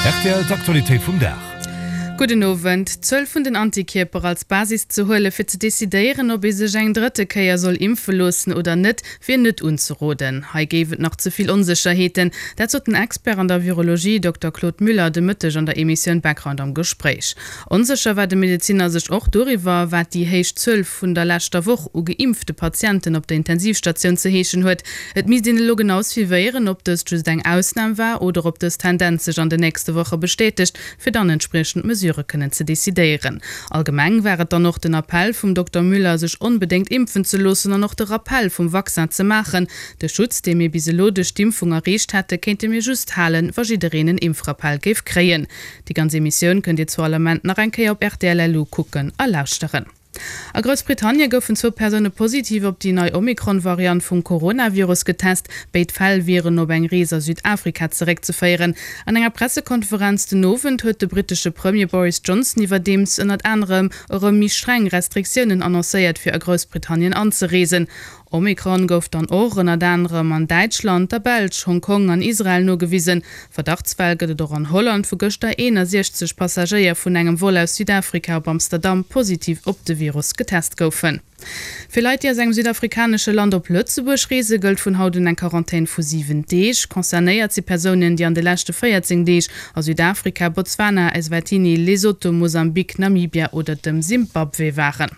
RTL d'Aktualität vum Dach. Guten Abend. 12 von den Antikörper als Basis zu holen, für zu dezidieren, ob sich ein dritte Keier soll impfen lassen oder nicht, für nicht unzuroden. Hier gibt noch zu viel Unsicherheiten. Dazu hat ein Experte an der Virologie, Dr. Claude Müller, de Mittag an der Emission Background am Gespräch. Unsicher war der Mediziner sich auch darüber, was die heisch 12 von der letzten Woche geimpfte Patienten auf der Intensivstation zu heischen hat. Es muss den Logen ausführen, ob das just eine Ausnahme war oder ob das Tendenz sich an der nächsten Woche bestätigt, für dann entsprechend Mesure können zu dezidieren. Allgemein wäre dann noch den Appell vom Dr. Müller, sich unbedingt impfen zu lassen und noch der Appell vom Vaccin zu machen. Der Schutz, den mir biselo durch die Impfung erreicht hatte, könnte mir just halen, was jeder einen Impfrappell gibt kriegen. Die ganze Emission könnt ihr zu Parlament nach ein auf RTL gucken, erlauschteren. A Großbritannien goufen 2 Personen positiv op die neue Omikron-Variante vom Coronavirus getestet. Beide Fälle wären op eng Reise aus Südafrika zurückzufeiern. An einer Pressekonferenz den Abend hat der britische Premier Boris Johnson über dem unter anderem mich streng Restriktionen annonciert für Großbritannien anzureisen. Omikron gouf dann auch unter anderem an Deutschland, der Belgien, Hongkong an Israel nur gewiesen. Verdachtsfälle gëtt doch an Holland vu gëster 61 Passagier vun engem Vol aus Südafrika op Amsterdam positiv op de Virus getest goufen. Vielleicht ja segem südafrikanische Land op Lützeburg Reise gilt vun haut en Quarantäne vu 7 Dagen. Konzernéiert sie Personen, die an de letzte 14 Dagen aus Südafrika, Botswana, Eswatini, Lesotho, Mosambik, Namibia oder dem Zimbabwe waren.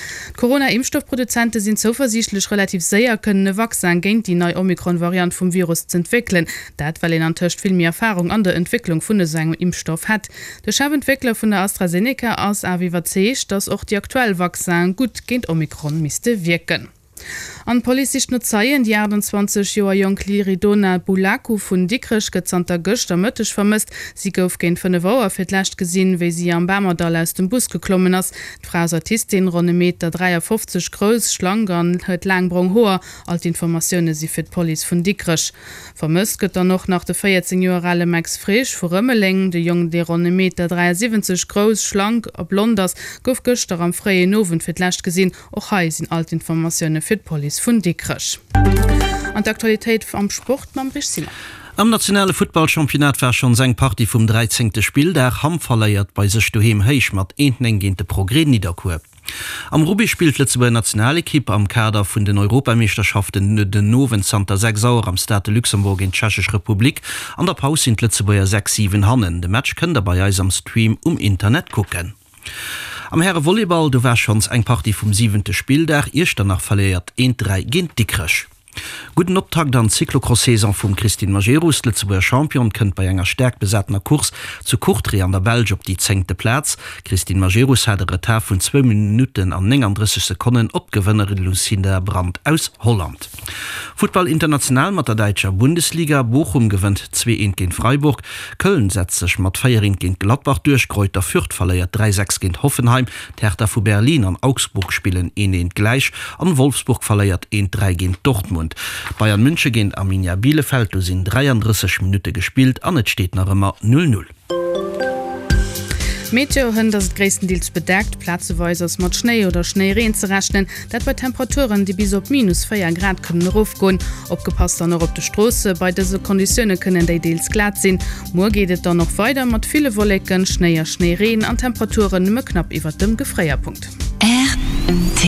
Corona-Impfstoffproduzenten sind zuversichtlich relativ sehr können Vaccin gegen die neue Omikron-Variante vom Virus zu entwickeln. Das, weil er natürlich viel mehr Erfahrung an der Entwicklung von seinem Impfstoff hat. Der Chefentwickler von der AstraZeneca aus AviVac, dass auch die aktuelle Vaccin gut gegen Omikron müsste wirken. An politisch Nutzien die 28 Joer Jong Liridona Bulaku vun Dickrech gezanter Göster Mëttech vermisst. Sie gouf géint vun de Wower fir d'lächt gesinn, wéi sie am Bamerdal aus dem Bus geklommen ass. D'Frau Artistin Ronne Meter 53 Grous Schlangern huet Langbrong hoher, alt Informationoune si fir d'Poli vun Dickrech. Vermisst gëtt er noch nach de 14 Joale Max Frisch vu Rëmmeling, de Jong de Ronne Meter 73 Grous schlank op Londers gouf Göster am Freie Nowen fir d'lächt gesinn, och hai sinn alt Informationoune fir d'Poli vun Dickrech. An d'Aktualitéit am Sport mam Richsinn. Am nationale Footballchampionat war schon seg Party vum 13. Spiel der Ham verleiert bei sech doheem héich mat engente Progrès niederkur. Am Rugby spielt Lützeburg Nationalekipp am Kader vun den Europameisterschaften den Nowen Santa 6 am Stade Luxemburg in Tschechisch Republik. An der Pause sind Lützeburger 6-7 Hannen. De Match könnt dabei eis am Stream Internet gucken. Am Herre Volleyball du war schons eng Party vom 7. Spiel der erst danach verleiert 1-3 gegen Dickrech. Guten Optakt an Cyclocross-Saison vom Christine Majerus, Lützeburger Champion, könnt bei enger stark besetzter Kurs zu Courtrai an der Belge op die 10. Platz. Christine Majerus hat Retard von 2 Minuten an 39 Sekunden Opgewinnerin Lucinda Brandt aus Holland. Football international mit der deutscher Bundesliga. Bochum gewinnt 2-1 gegen Freiburg. Köln setzt sich mit 4-1 gegen Gladbach durch. Kräuter Fürth verleiert 3-6 gegen Hoffenheim. Hertha von Berlin an Augsburg spielen 1-1 gleich. An Wolfsburg verleiert 1-3 gegen Dortmund. Bayern München gegen Arminia Bielefeld, du sind 33 Minuten gespielt, an es steht noch immer 0-0. Meteo hunn das größtenteils bedeckt, Platzeweise mat Schnee oder Schneereen zu rechnen, dat bei Temperaturen, die bis op -4 Grad können raufgehen. Opgepasst dann noch op der Straße, bei diesen Konditionen können die Deals glatt sein. Morgen geht es dann noch weiter mit vielen Wolken, Schneereen an Temperaturen nur knapp über dem Gefrierpunkt.